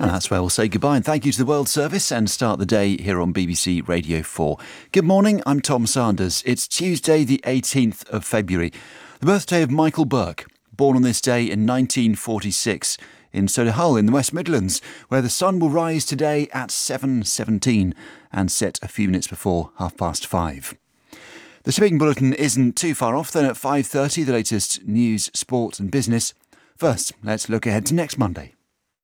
And that's where we'll say goodbye and thank you to the World Service and start the day here on BBC Radio 4. Good morning, I'm Tom Sanders. It's Tuesday the 18th of February, the birthday of Michael Buerk, born on this day in 1946 in Solihull in the West Midlands, where the sun will rise today at 7:17 and set a few minutes before 5:30. The shipping bulletin isn't too far off then at 5:30, the latest news, sport and business. First, let's look ahead to next Monday.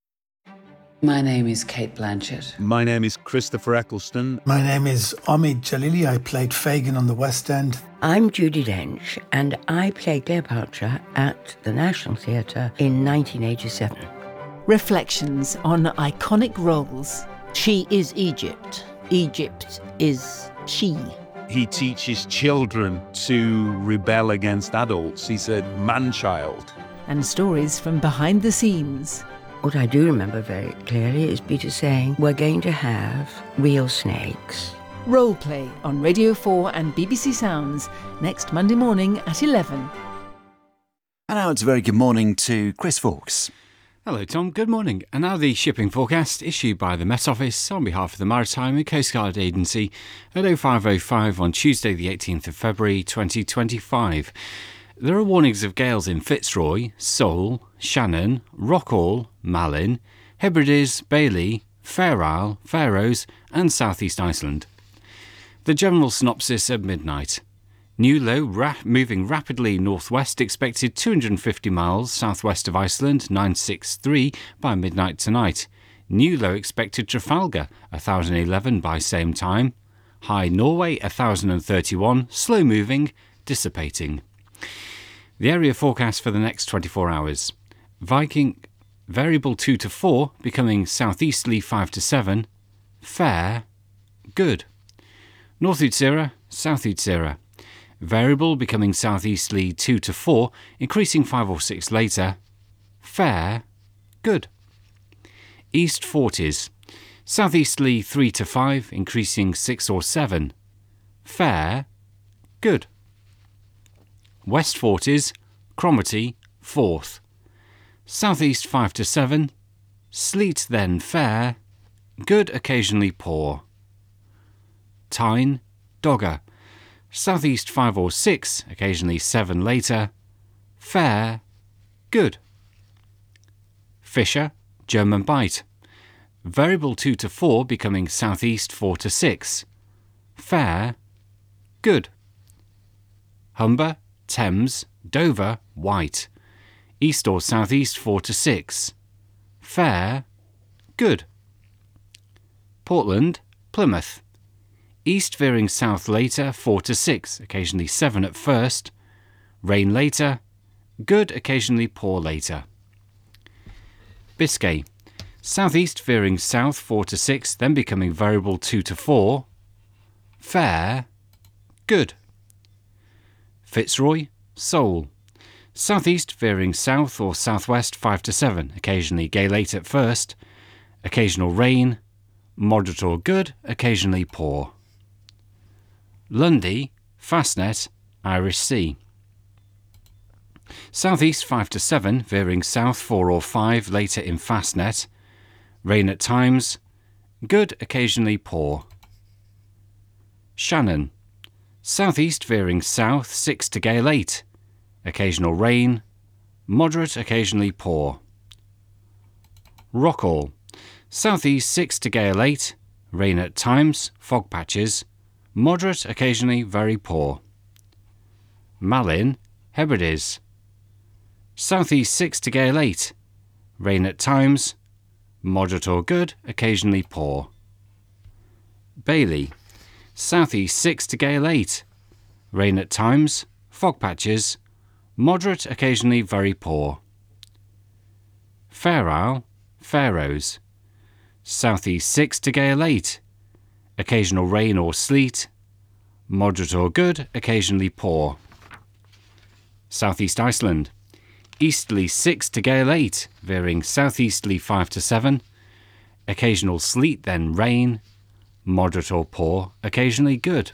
My name is Kate Blanchett. My name is Christopher Eccleston. My name is Omid Jalili. I played Fagin on the West End. I'm Judi Dench and I played Cleopatra at the National Theatre in 1987. Reflections on iconic roles. She is Egypt. Egypt is she. He teaches children to rebel against adults. He's a man-child. And stories from behind the scenes. What I do remember very clearly is Peter saying, we're going to have real snakes. Role play on Radio 4 and BBC Sounds next Monday morning at 11. And now it's a very good morning to Chris Fawkes. Hello Tom, good morning. And now the shipping forecast issued by the Met Office on behalf of the Maritime and Coast Guard Agency at 05:05 on Tuesday the 18th of February 2025. There are warnings of gales in Fitzroy, Seoul, Shannon, Rockall, Malin, Hebrides, Bailey, Fair Isle, Faroes and South East Iceland. The general synopsis at midnight. New low moving rapidly northwest, expected 250 miles southwest of Iceland, 963 by midnight tonight. New low expected Trafalgar, 1011 by same time. High Norway, 1031, slow moving, dissipating. The area forecast for the next 24 hours. Viking, variable 2 to 4, becoming southeasterly 5 to 7. Fair, good. North Utsira, South Utsira. Variable becoming southeasterly 2 to 4, increasing 5 or 6 later. Fair, good. East Forties. Southeasterly 3 to 5, increasing 6 or 7. Fair, good. West Forties, Cromarty, 4th. Southeast 5 to 7, sleet then fair, good occasionally poor. Tyne, Dogger. Southeast 5 or 6, occasionally 7 later, fair, good. Fisher, German Bight. Variable 2 to 4 becoming southeast 4 to 6, fair, good. Humber, Thames, Dover, white. East or southeast 4 to 6. Fair, good. Portland, Plymouth. East veering south later 4 to 6, occasionally 7 at first. Rain later, good occasionally poor later. Biscay. Southeast veering south 4 to 6, then becoming variable 2 to 4. Fair, good. Fitzroy, Seoul. Southeast veering south or southwest 5 to 7, occasionally gale 8 at first. Occasional rain, moderate or good, occasionally poor. Lundy, Fastnet, Irish Sea. Southeast 5 to 7, veering south 4 or 5, later in Fastnet. Rain at times, good, occasionally poor. Shannon. Southeast veering south 6 to gale 8. Occasional rain, moderate, occasionally poor. Rockall. Southeast 6 to gale 8. Rain at times, fog patches. Moderate, occasionally very poor. Malin, Hebrides. Southeast 6 to gale 8. Rain at times, moderate or good, occasionally poor. Bailey. Southeast 6 to gale 8. Rain at times, fog patches, moderate, occasionally very poor. Fair Isle, Faroes. Southeast 6 to gale 8. Occasional rain or sleet, moderate or good, occasionally poor. Southeast Iceland. Easterly 6 to gale 8, veering southeasterly 5 to 7. Occasional sleet, then rain, moderate or poor, occasionally good.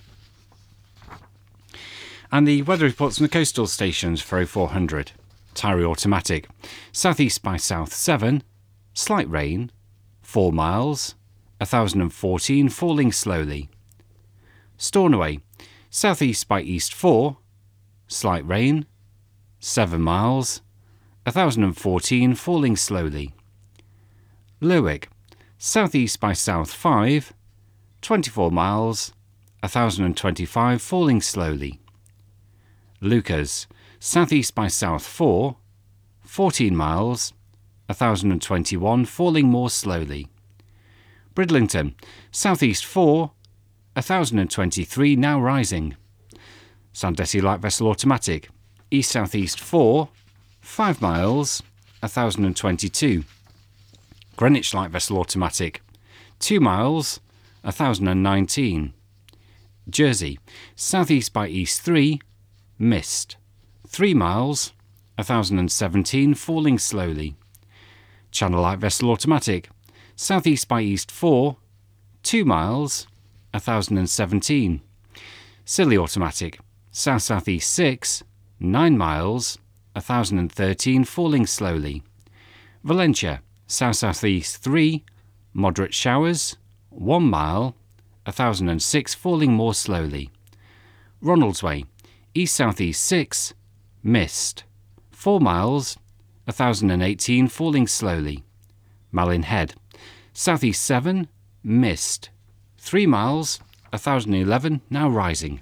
And the weather reports from the coastal stations for 0400. Tyree Automatic. Southeast by south 7. Slight rain. 4 miles, 1,014 falling slowly. Stornoway, southeast by east 4, slight rain, 7 miles, 1,014 falling slowly. Lerwick, southeast by south 5, 24 miles, 1,025 falling slowly. Lucas, southeast by south 4, 14 miles, 1,021 falling more slowly. Bridlington, southeast 4, 1,023 now rising. Sandesi light vessel automatic, east-southeast 4, 5 miles, 1,022. Greenwich light vessel automatic, 2 miles, 1,019. Jersey, southeast by east 3, mist, 3 miles, 1,017 falling slowly. Channel light vessel automatic, southeast by east 4, 2 miles, 1,017. Scilly automatic, south-southeast 6, 9 miles, 1,013 falling slowly. Valentia, south-southeast 3, moderate showers, 1 mile, 1,006 falling more slowly. Ronaldsway, east-southeast 6, mist, 4 miles, 1,018 falling slowly. Malin Head, southeast 7, mist, 3 miles, 1,011 now rising.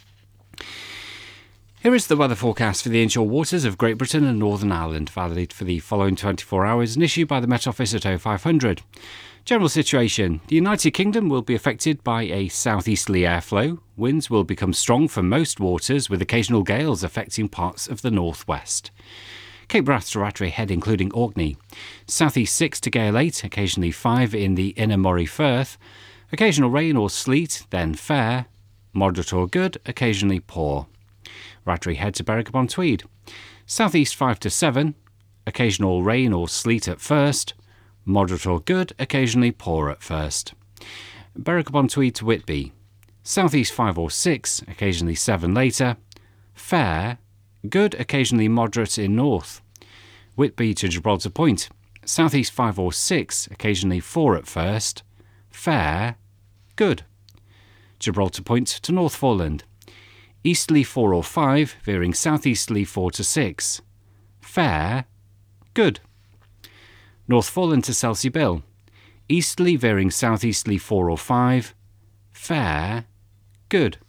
Here is the weather forecast for the inshore waters of Great Britain and Northern Ireland, valid for the following 24 hours and issued by the Met Office at 0500. General situation. The United Kingdom will be affected by a southeasterly airflow. Winds will become strong for most waters, with occasional gales affecting parts of the northwest. Cape Wrath to Rattray Head, including Orkney. Southeast 6 to gale 8, occasionally 5 in the inner Moray Firth. Occasional rain or sleet, then fair. Moderate or good, occasionally poor. Rattray Head to Berwick upon Tweed. Southeast 5 to 7, occasional rain or sleet at first. Moderate or good, occasionally poor at first. Berwick upon Tweed to Whitby. Southeast 5 or 6, occasionally 7 later. Fair, good, occasionally moderate in north. Whitby to Gibraltar Point. Southeast 5 or 6, occasionally 4 at first. Fair, good. Gibraltar Point to Northforeland. Easterly 4 or 5, veering southeasterly 4 to 6. Fair, good. Northforeland to Selsey Bill. Easterly veering southeasterly 4 or 5. Fair, good.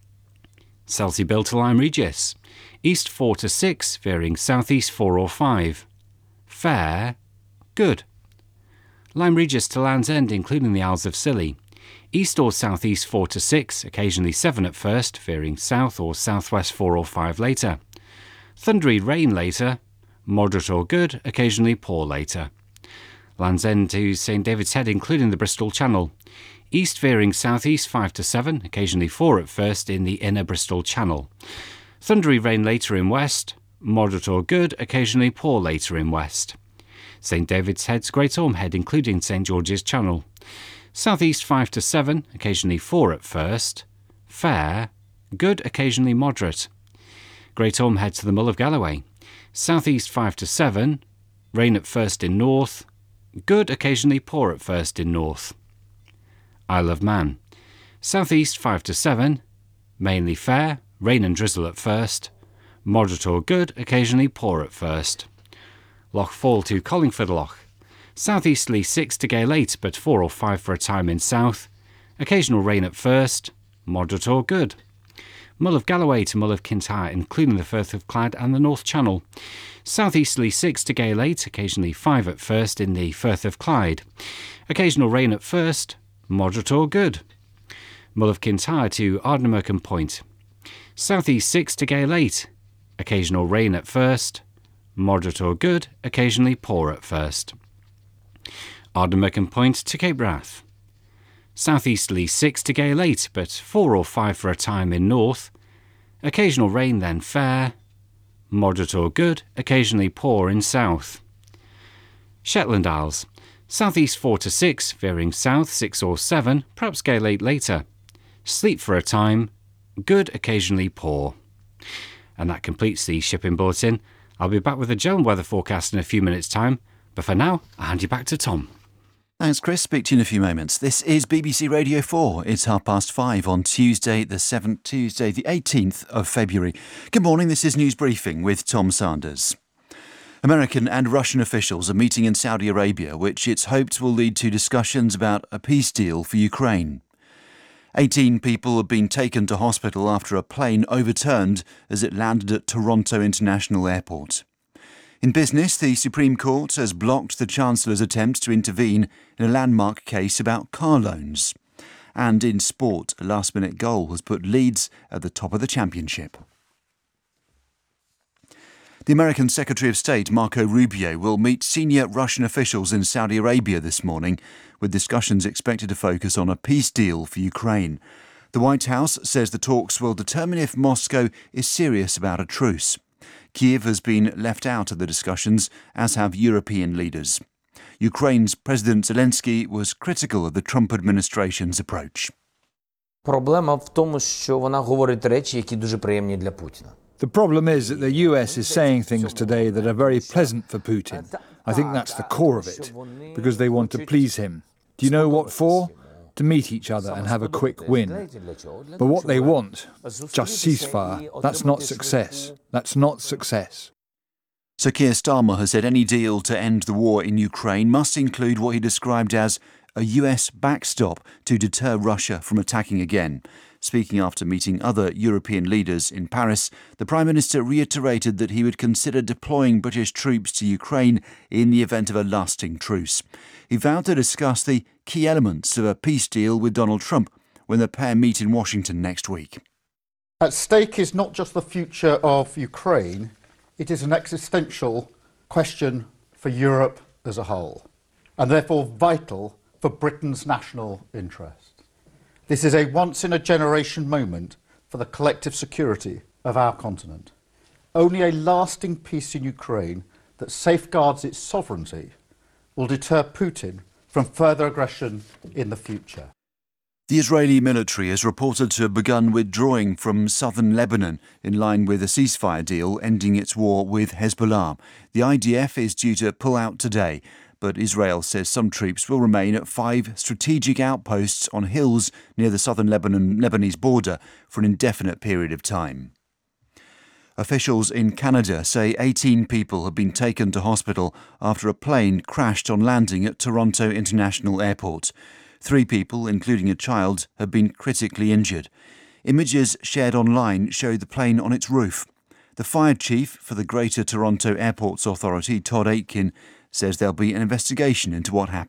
Selsey Bill to Lyme Regis. East 4 to 6, veering southeast 4 or 5. Fair, good. Lyme Regis to Land's End, including the Isles of Scilly. East or southeast 4 to 6, occasionally 7 at first, veering south or southwest 4 or 5 later. Thundery rain later, moderate or good, occasionally poor later. Land's End to St David's Head, including the Bristol Channel. East veering southeast 5 to 7, occasionally 4 at first in the inner Bristol Channel. Thundery rain later in west, moderate or good, occasionally poor later in west. St David's Head's Great Orme Head, including St George's Channel. Southeast 5 to 7, occasionally 4 at first. Fair, good, occasionally moderate. Great Orme Head to the Mull of Galloway. Southeast 5 to 7, rain at first in north. Good, occasionally poor at first in north. Isle of Man. Southeast 5 to 7, mainly fair, rain and drizzle at first. Moderate or good, occasionally poor at first. Loch Fall to Collingford Loch. Southeasterly 6 to gale 8, but 4 or 5 for a time in south. Occasional rain at first. Moderate or good. Mull of Galloway to Mull of Kintyre, including the Firth of Clyde and the North Channel. Southeasterly 6 to gale 8, occasionally 5 at first in the Firth of Clyde. Occasional rain at first. Moderate or good. Mull of Kintyre to Ardnamurchan Point. Southeast 6 to gale 8. Occasional rain at first. Moderate or good, occasionally poor at first. Ardnamurchan Point to Cape Wrath. Southeasterly 6 to gale 8, but 4 or 5 for a time in north. Occasional rain, then fair. Moderate or good, occasionally poor in south. Shetland Isles. Southeast 4 to 6, veering south 6 or 7, perhaps gale 8 later. Sleet for a time. Good, occasionally poor. And that completes the shipping bulletin. I'll be back with a general weather forecast in a few minutes' time, but for now, I'll hand you back to Tom. Thanks, Chris. Speak to you in a few moments. This is BBC Radio 4. It's 5:30 on Tuesday the 18th of February. Good morning, this is News Briefing with Tom Sanders. American and Russian officials are meeting in Saudi Arabia, which it's hoped will lead to discussions about a peace deal for Ukraine. 18 people have been taken to hospital after a plane overturned as it landed at Toronto International Airport. In business, the Supreme Court has blocked the Chancellor's attempt to intervene in a landmark case about car loans. And in sport, a last-minute goal has put Leeds at the top of the championship. The American Secretary of State, Marco Rubio, will meet senior Russian officials in Saudi Arabia this morning, with discussions expected to focus on a peace deal for Ukraine. The White House says the talks will determine if Moscow is serious about a truce. Kyiv has been left out of the discussions, as have European leaders. Ukraine's President Zelensky was critical of the Trump administration's approach. Проблема в тому, що вона говорить речі, які дуже приємні для Путіна. The problem is that the US is saying things today that are very pleasant for Putin. I think that's the core of it, because they want to please him. Do you know what for? To meet each other and have a quick win. But what they want, just ceasefire, that's not success. That's not success. Sir Keir Starmer has said any deal to end the war in Ukraine must include what he described as a US backstop to deter Russia from attacking again. Speaking after meeting other European leaders in Paris, the Prime Minister reiterated that he would consider deploying British troops to Ukraine in the event of a lasting truce. He vowed to discuss the key elements of a peace deal with Donald Trump when the pair meet in Washington next week. At stake is not just the future of Ukraine, it is an existential question for Europe as a whole, and therefore vital for Britain's national interest. This is a once-in-a-generation moment for the collective security of our continent. Only a lasting peace in Ukraine that safeguards its sovereignty will deter Putin from further aggression in the future. The Israeli military is reported to have begun withdrawing from southern Lebanon in line with a ceasefire deal ending its war with Hezbollah. The IDF is due to pull out today, but Israel says some troops will remain at 5 strategic outposts on hills near the southern Lebanese border for an indefinite period of time. Officials in Canada say 18 people have been taken to hospital after a plane crashed on landing at Toronto International Airport. 3 people, including a child, have been critically injured. Images shared online show the plane on its roof. The fire chief for the Greater Toronto Airports Authority, Todd Aitken, says there'll be an investigation into what happened.